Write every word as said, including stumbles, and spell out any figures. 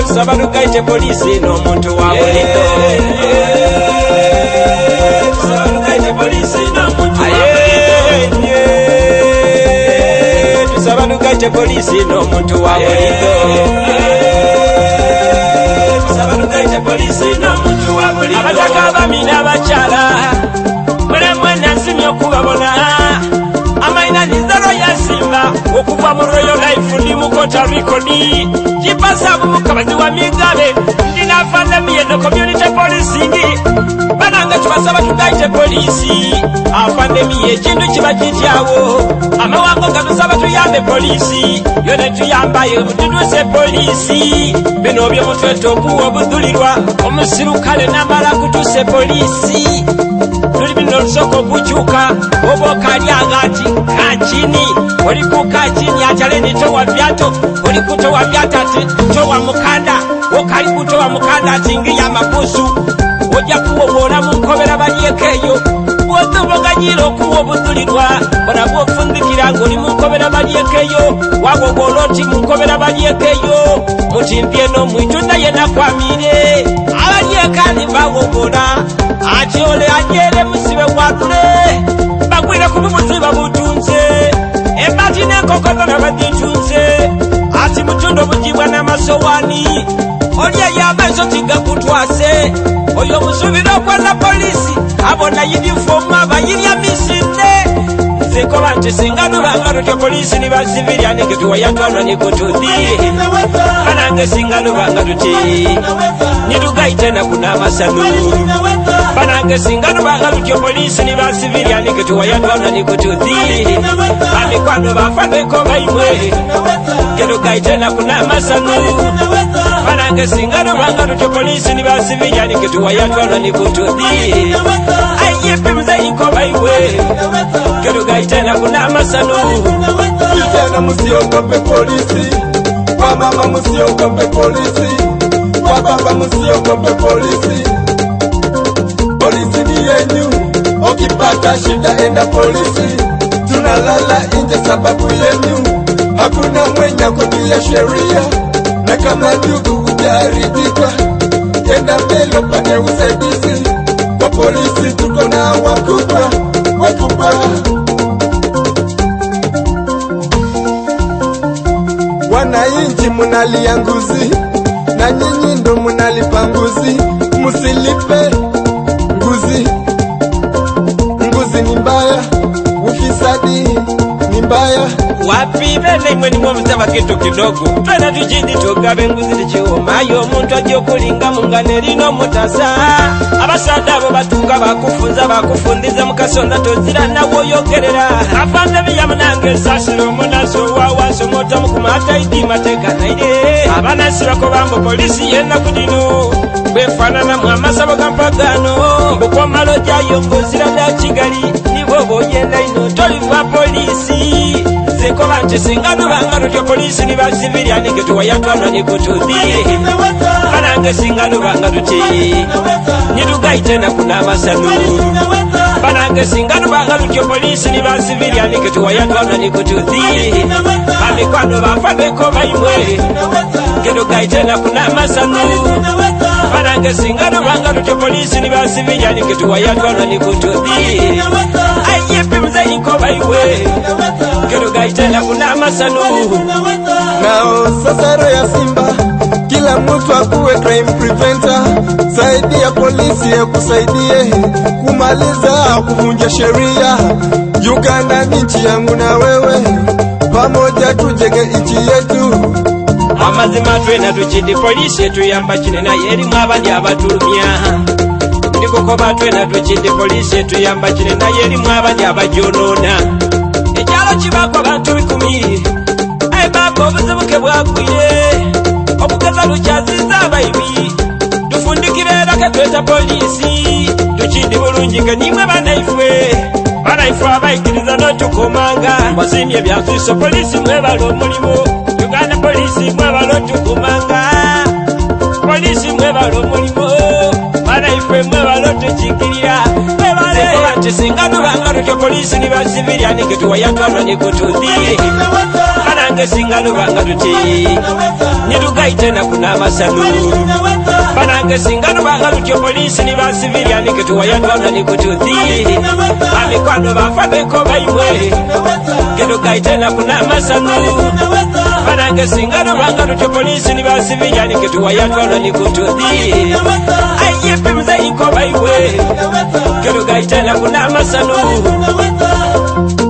tusaba tugaite polisi n'omuntu wa bulido tusaba tugaite polisi n'omuntu wa bulido tusaba tugaite polisi n'omuntu wa bulido tusaba tugaite polisi n'omuntu wa bulido abataka abamina abakyala mulemwe nansimye okubabona amaina nizaro yasimba okuva mu Royal Life ndi mu Kota Rikodi jipasa mukabazi wa Migabe ndina afande miyeno community policing bananga kibasaba tugaite polisi afande miye kintu kiba kityawo amawango gatusaba tuyambe polisi yone tuyambayo tutuse polisi bino byo mutweto kuwo budulirwa omusirukale namala kutuse polisi tuli bino soko buchuka obo kali agati kachini oli kukachini achaleni towa byato oli kutowa byatati towa mukanda okali kutowa mukanda tingi ya mabusu ojja kuwobona munkobera balyekeyo bwotuboganyiro kuwo budulirwa bona bwofundikira ngoli munkobera balyekeyo wagogoloti munkobera balyekeyo mutimbye no mwitunda yena kwamire abalyekani bagogona achiole ajere musibe wadule bagwira kubumuziba butunze ebati nenkokolo nabagitunze ati mutundo bugibwa n'amasowani olya yamazo tigakutwase oyo musubira okwana polisi abona uniform abayirya misinde zeko banje singano bangaro kyo polisi ni basivilian nge tuwayatwana ni kutudhi banange singano bangaro ti nidugaite na kuna masanu banange singano bangaro kyo polisi ni basivilian nge tuwayatwana ni kutudhi amikwano bafande ko baimwe nidugaite na kuna masanu banange singano bangaro kyo polisi ni basivilian nge tuwayatwana ni kutudhi ayepe mzai ko baimwe nidugaite na kuna masanu tena musiogope polisi kwa mama musiogope polisi kwa baba musiogope polisi polisi ni yenu ukipata shida enda polisi tunalala nje sababu yenu hakuna mwenye kutia sheria na kama ndugu hujaridhika enda mbele upate usaidizi kwa polisi tuko na wakubwa wakubwa wananchi munalia nguzi na nyinyi ndo munalipa nguzi musilipe nguzi nguzi ni mbaya ufisadi ni mbaya wapi bene imwe ni mwomuzaba kitu kidogo twena tujidi tugabe nguzi lichioma yo muntu ajyo kulinga mungane lino mutasa abasada abo batuka bakufunza bakufundiza mukasonda tozira nawo yogerera afande biyamunange sasiro munaso wawaso mota mukumata idima tekana ide abanasi bako bambo polisi yena kudino befanana mwamasabo kampagano mbukwa maloja yongozira da Kigali nibo boyenda ino toliva polisi zeko banje singano bangaro kyo polisi ni basivilian nge tuwayatwana ni kutudhi banange singano bangaro ti nidugaite na kuna masanu banange singano bangaro kyo polisi ni basivilian nge tuwayatwana ni kutudhi amikwano bafande ko baimwe nidugaite na kuna masanu banange singano bangaro kyo polisi ni basivilian nge tuwayatwana ni kutudhi ayepe mzai ko baimwe nidugaite na kuna masanu nao sasa roho ya Simba kila mtu akuwe crime preventer zaidi ya polisi ya kusaidie kumaliza kuvunja sheria Uganda ni nchi yangu na wewe pamoja tujenge nchi yetu amazima twena tuchidi polisi yetu yamba chine na yeri mwabandi abatulumya ndiko ko batwena tuchidi polisi yetu yamba chine na yeri mwabandi abajonona ejalo chibako bantu bikumi ai babo buzibuke bwagwire obukaza luchaziza baibi tufundikirera ke tweta polisi tuchidi bulungi kanimwe banaifwe banaifwe abaikiriza no tukomanga wasimye byaziso polisi mwebalo mulimo Uganda polisi mwebalo tukomanga polisi mwebalo mulimo banaifwe mwebalo tuchikirira mwebale singano bangaro kyo polisi ni basivilian nge tuwayatwana ni kutudhi banange singano banga tuti nirugaite na kuna masalu banange singano banga tuti polisi ni ba civilian ke tuwayatwana ni kututhi amikwano bafabe ko baimwe nirugaite na kuna masalu banange singano banga tuti polisi ni ba civilian ke tuwayatwana ni kututhi ayepe mzai ko baimwe nirugaite na kuna masalu